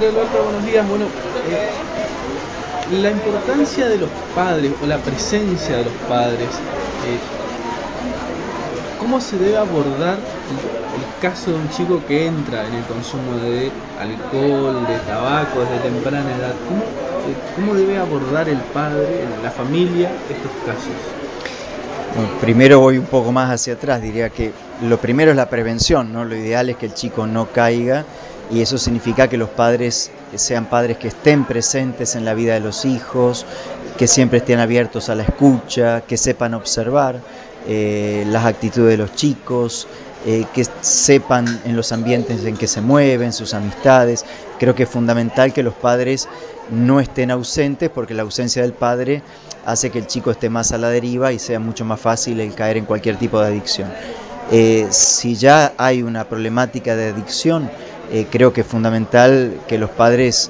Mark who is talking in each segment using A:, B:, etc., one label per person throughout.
A: Alberto, buenos días. Bueno, la importancia de los padres o la presencia de los padres, ¿cómo se debe abordar el caso de un chico que entra en el consumo de alcohol, de tabaco desde temprana edad? ¿Cómo debe abordar el padre, la familia, estos casos?
B: Bueno, primero voy un poco más hacia atrás, diría que lo primero es la prevención, ¿no? Lo ideal es que el chico no caiga, y eso significa que los padres sean padres que estén presentes en la vida de los hijos, que siempre estén abiertos a la escucha, que sepan observar las actitudes de los chicos, que sepan en los ambientes en que se mueven, sus amistades. Creo que es fundamental que los padres no estén ausentes, porque la ausencia del padre hace que el chico esté más a la deriva y sea mucho más fácil el caer en cualquier tipo de adicción. Si ya hay una problemática de adicción, creo que es fundamental que los padres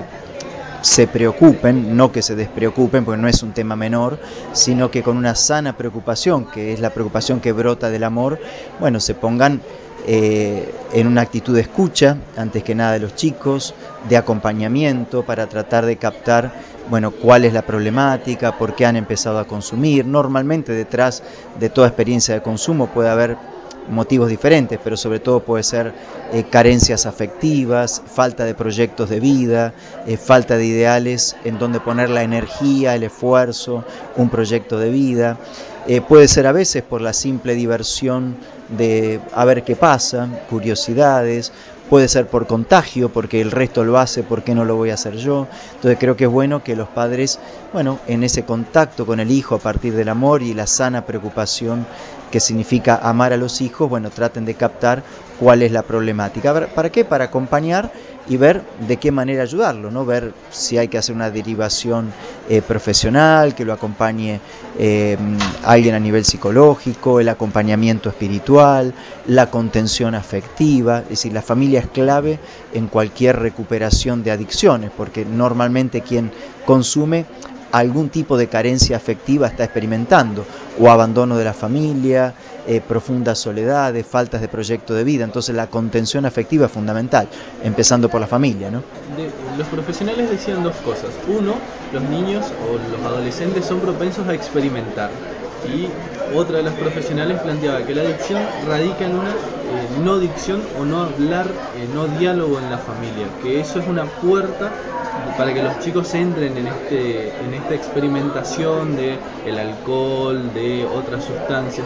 B: se preocupen, no que se despreocupen, porque no es un tema menor, sino que con una sana preocupación, que es la preocupación que brota del amor, bueno, se pongan en una actitud de escucha, antes que nada de los chicos, de acompañamiento para tratar de captar, bueno, cuál es la problemática, por qué han empezado a consumir. Normalmente detrás de toda experiencia de consumo puede haber motivos diferentes, pero sobre todo puede ser carencias afectivas, falta de proyectos de vida, falta de ideales en donde poner la energía, el esfuerzo, un proyecto de vida. Puede ser a veces por la simple diversión de a ver qué pasa, curiosidades. Puede ser por contagio, porque el resto lo hace, ¿por qué no lo voy a hacer yo? Entonces creo que es bueno que los padres, bueno, en ese contacto con el hijo a partir del amor y la sana preocupación que significa amar a los hijos, bueno, traten de captar cuál es la problemática. ¿Para qué? Para acompañar y ver de qué manera ayudarlo, ¿no? Ver si hay que hacer una derivación profesional, que lo acompañe alguien a nivel psicológico, el acompañamiento espiritual, la contención afectiva. Es decir, la familia es clave en cualquier recuperación de adicciones, porque normalmente quien consume algún tipo de carencia afectiva está experimentando, o abandono de la familia, profundas soledades, faltas de proyecto de vida. Entonces la contención afectiva es fundamental, empezando por la familia, ¿no?
A: Los profesionales decían dos cosas. Uno, los niños o los adolescentes son propensos a experimentar. Y otra de las profesionales planteaba que la adicción radica en una no dicción o no hablar, no diálogo en la familia, que eso es una puerta para que los chicos entren en esta experimentación de el alcohol, de otras sustancias.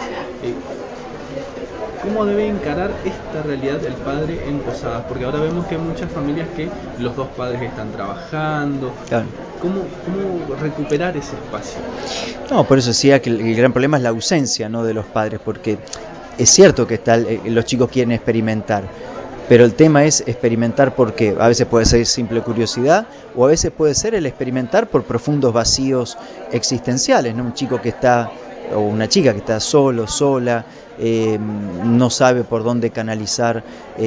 A: ¿Cómo debe encarar esta realidad el padre en Posadas? Porque ahora vemos que hay muchas familias que los dos padres están trabajando.
B: Claro.
A: ¿Cómo recuperar ese espacio?
B: No, por eso decía que el gran problema es la ausencia, ¿no?, de los padres, porque es cierto que los chicos quieren experimentar, pero el tema es experimentar porque a veces puede ser simple curiosidad, o a veces puede ser el experimentar por profundos vacíos existenciales, ¿no? Un chico que está, o una chica que está solo, sola, no sabe por dónde canalizar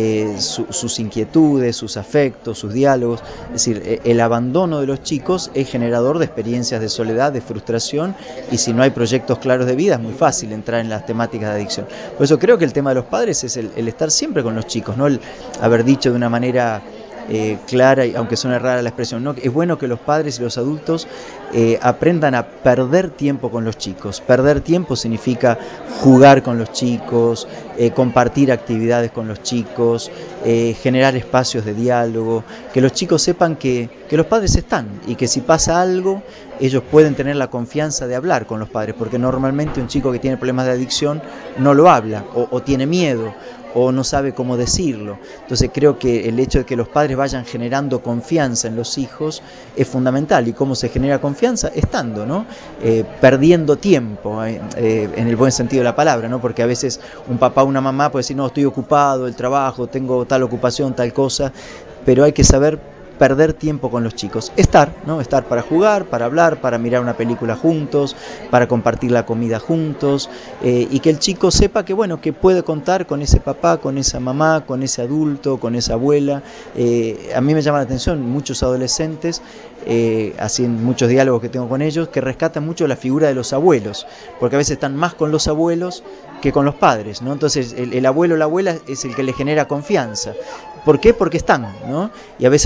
B: sus inquietudes, sus afectos, sus diálogos. Es decir, el abandono de los chicos es generador de experiencias de soledad, de frustración, y si no hay proyectos claros de vida es muy fácil entrar en las temáticas de adicción. Por eso creo que el tema de los padres es el estar siempre con los chicos, no el haber dicho de una manera clara, y aunque suene rara la expresión, ¿no? Es bueno que los padres y los adultos aprendan a perder tiempo con los chicos. Perder tiempo significa jugar con los chicos, compartir actividades con los chicos, generar espacios de diálogo, que los chicos sepan que los padres están, y que si pasa algo ellos pueden tener la confianza de hablar con los padres, porque normalmente un chico que tiene problemas de adicción no lo habla, o tiene miedo, o no sabe cómo decirlo. Entonces creo que el hecho de que los padres vayan generando confianza en los hijos es fundamental. ¿Y cómo se genera confianza? Estando, ¿no? Perdiendo tiempo, en el buen sentido de la palabra, ¿no? Porque a veces un papá o una mamá puede decir, no, estoy ocupado, el trabajo, tengo tal ocupación, tal cosa, pero hay que saber perder tiempo con los chicos, estar, ¿no? Estar para jugar, para hablar, para mirar una película juntos, para compartir la comida juntos, y que el chico sepa que, bueno, que puede contar con ese papá, con esa mamá, con ese adulto, con esa abuela. A mí me llama la atención muchos adolescentes, así en muchos diálogos que tengo con ellos, que rescatan mucho la figura de los abuelos, porque a veces están más con los abuelos que con los padres, ¿no? Entonces el abuelo o la abuela es el que le genera confianza. ¿Por qué? Porque están, ¿no? Y a veces los padres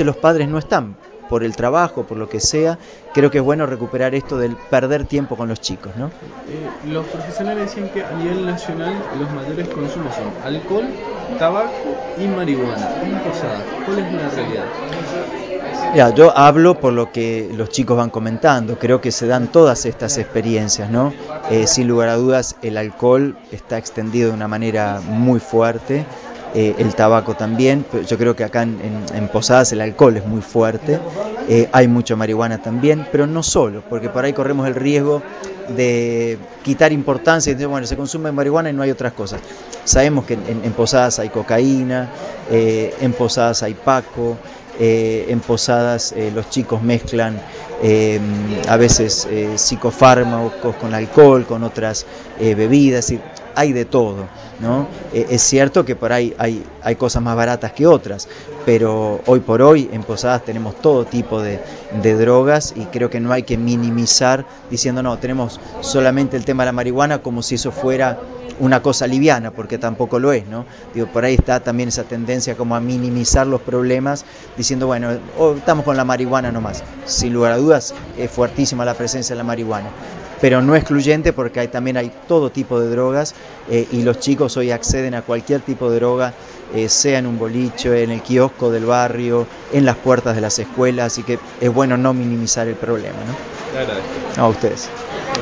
B: padres no están, por el trabajo, por lo que sea, creo que es bueno recuperar esto del perder tiempo con los chicos, ¿no?
A: Los profesionales decían que a nivel nacional los mayores consumos son alcohol, tabaco y marihuana. En Posadas, ¿cuál es la realidad?
B: Ya, yo hablo por lo que los chicos van comentando, creo que se dan todas estas experiencias, ¿no? Sin lugar a dudas, el alcohol está extendido de una manera muy fuerte, el tabaco también, pero yo creo que acá en Posadas el alcohol es muy fuerte, hay mucha marihuana también, pero no solo, porque por ahí corremos el riesgo de quitar importancia y decir, bueno, se consume marihuana y no hay otras cosas. Sabemos que en Posadas hay cocaína, en Posadas hay paco, en Posadas los chicos mezclan a veces psicofármacos con alcohol, con otras bebidas, y hay de todo, ¿no? Es cierto que por ahí hay cosas más baratas que otras, pero hoy por hoy en Posadas tenemos todo tipo de drogas y creo que no hay que minimizar diciendo no, tenemos solamente el tema de la marihuana como si eso fuera una cosa liviana, porque tampoco lo es, ¿no? Digo, por ahí está también esa tendencia como a minimizar los problemas, diciendo, bueno, estamos con la marihuana nomás. Sin lugar a dudas, es fuertísima la presencia de la marihuana, pero no excluyente porque también hay todo tipo de drogas y los chicos hoy acceden a cualquier tipo de droga, sea en un boliche, en el kiosco del barrio, en las puertas de las escuelas, así que es bueno no minimizar el problema, ¿no?
A: Te agradezco.
B: A ustedes.